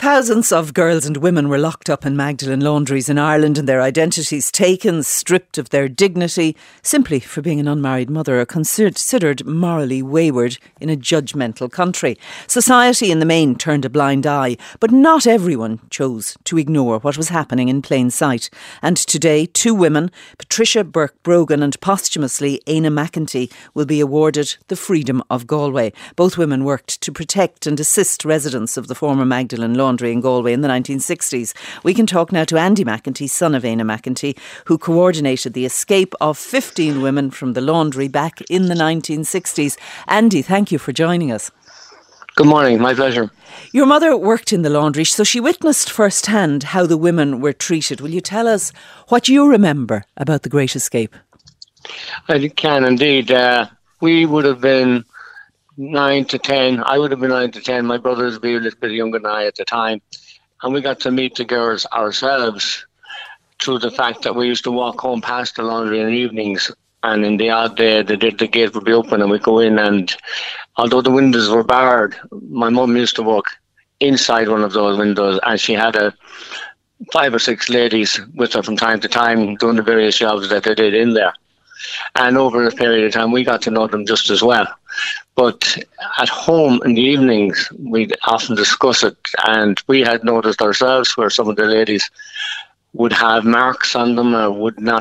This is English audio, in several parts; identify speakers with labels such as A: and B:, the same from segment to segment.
A: Thousands of girls and women were locked up in Magdalen laundries in Ireland and their identities taken, stripped of their dignity, simply for being an unmarried mother or considered morally wayward in a judgmental country. Society in the main turned a blind eye, but not everyone chose to ignore what was happening in plain sight. And today, two women, Patricia Burke-Brogan and posthumously Éanna McEntee, will be awarded the Freedom of Galway. Both women worked to protect and assist residents of the former Magdalen laundry in Galway in the 1960s. We can talk now to Andy McEntee, son of Éanna McEntee, who coordinated the escape of 15 women from the laundry back in the 1960s. Andy, thank you for joining us.
B: Good morning, my pleasure.
A: Your mother worked in the laundry, so she witnessed firsthand how the women were treated. Will you tell us what you remember about the Great Escape?
B: I can indeed. We would have been 9 to 10. I would have been 9 to 10. My brothers would be a little bit younger than I at the time. And we got to meet the girls ourselves through the fact that we used to walk home past the laundry in the evenings. And in the odd day, the gate would be open and we'd go in. And although the windows were barred, my mum used to walk inside one of those windows. And she had 5 or 6 ladies with her from time to time doing the various jobs that they did in there. And over a period of time, we got to know them just as well. But at home in the evenings, we'd often discuss it. And we had noticed ourselves where some of the ladies would have marks on them or would not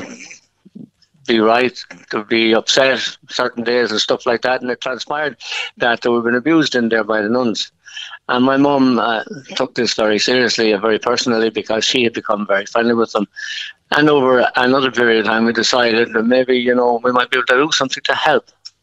B: be right, to be upset certain days and stuff like that. And it transpired that they were being abused in there by the nuns. And my mum took this very seriously and very personally because she had become very friendly with them. And over another period of time, we decided that maybe, we might be able to do something to help.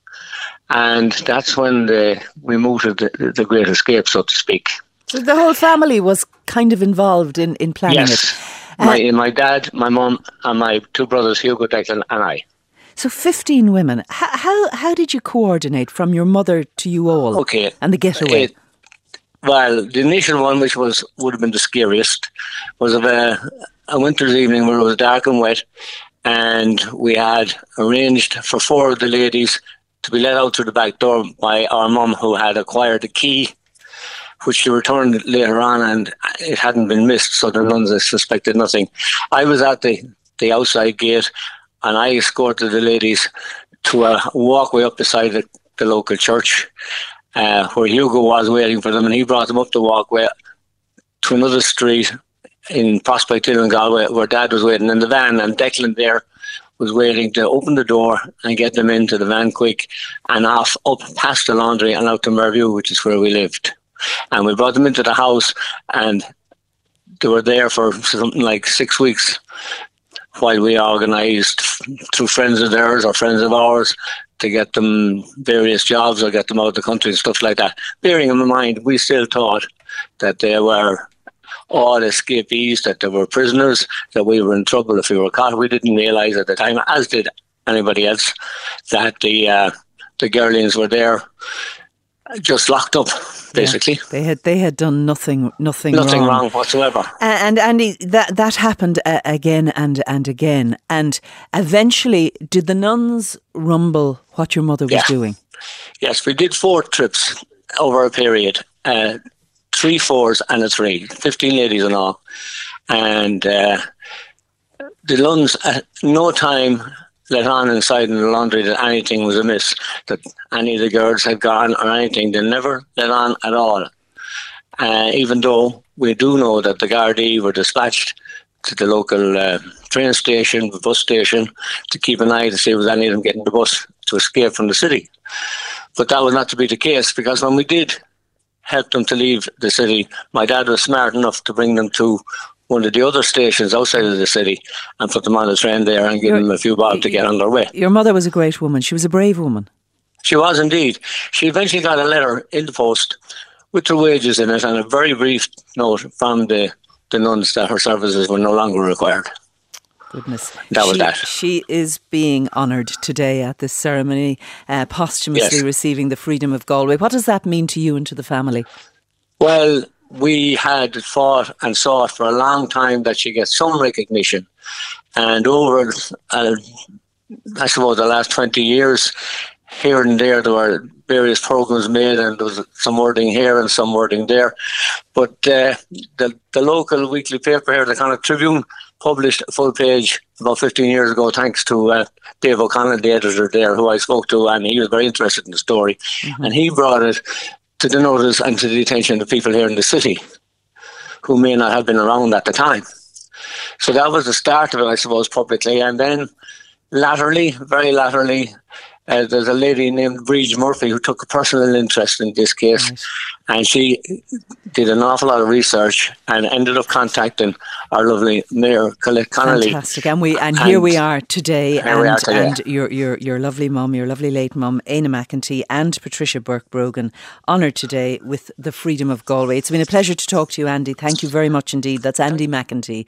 B: And that's when we mooted the Great Escape, so to speak. So
A: the whole family was kind of involved in planning it?
B: Yes. My dad, my mum, and my 2 brothers, Hugo, Declan, and I.
A: So 15 women. How did you coordinate from your mother to you all?
B: Okay.
A: And the getaway?
B: Well, the initial one, which would have been the scariest, was of a winter's evening where it was dark and wet, and we had arranged for 4 of the ladies to be let out through the back door by our mum, who had acquired a key, which she returned later on, and it hadn't been missed, so the nuns suspected nothing. I was at the outside gate, and I escorted the ladies to a walkway up beside the local church, where Hugo was waiting for them, and he brought them up the walkway to another street in Prospect Hill in Galway, where Dad was waiting in the van, and Declan there was waiting to open the door and get them into the van quick and off up past the laundry and out to Merview, which is where we lived. And we brought them into the house, and they were there for something like 6 weeks while we organised through friends of theirs or friends of ours to get them various jobs or get them out of the country and stuff like that. Bearing in mind, we still thought that they were all escapees, that they were prisoners, that we were in trouble if we were caught. We didn't realise at the time, as did anybody else, that the girlings were there just locked up, basically.
A: Yeah, they had done nothing wrong
B: whatsoever.
A: And Andy, that happened again and again. And eventually, did the nuns rumble what your mother was doing?
B: Yes, we did 4 trips over a period. 3 4s and a 3, 15 ladies in all. And the nuns at no time let on inside in the laundry that anything was amiss, that any of the girls had gone or anything. They never let on at all. Even though we do know that the Gardaí were dispatched to the local train station, the bus station, to keep an eye to see if there was any of them getting the bus to escape from the city. But that was not to be the case, because when we did help them to leave the city, my dad was smart enough to bring them to one of the other stations outside of the city and put them on the train there and give them a few bob to get on their way.
A: Your mother was a great woman. She was a brave woman.
B: She was indeed. She eventually got a letter in the post with her wages in it and a very brief note from the nuns that her services were no longer required.
A: Goodness.
B: That was that.
A: She is being honoured today at this ceremony, posthumously receiving the Freedom of Galway. What does that mean to you and to the family?
B: Well, we had fought and sought for a long time that she gets some recognition. And over, I suppose, the last 20 years, here and there were various programs made, and there was some wording here and some wording there. But the local weekly paper here, the Connacht Tribune, published a full page about 15 years ago, thanks to Dave O'Connell, the editor there, who I spoke to, and he was very interested in the story. And he brought it to the notice and to the attention of people here in the city who may not have been around at the time. So that was the start of it, I suppose, publicly. And then latterly, very latterly, there's a lady named Bridge Murphy who took a personal interest in this case. Right. And she did an awful lot of research and ended up contacting our lovely Mayor, Colette Connolly.
A: Fantastic. And here we are today. And your lovely mum, your lovely late mum, Éanna McEntee, and Patricia Burke-Brogan, honoured today with the Freedom of Galway. It's been a pleasure to talk to you, Andy. Thank you very much indeed. That's Andy McEntee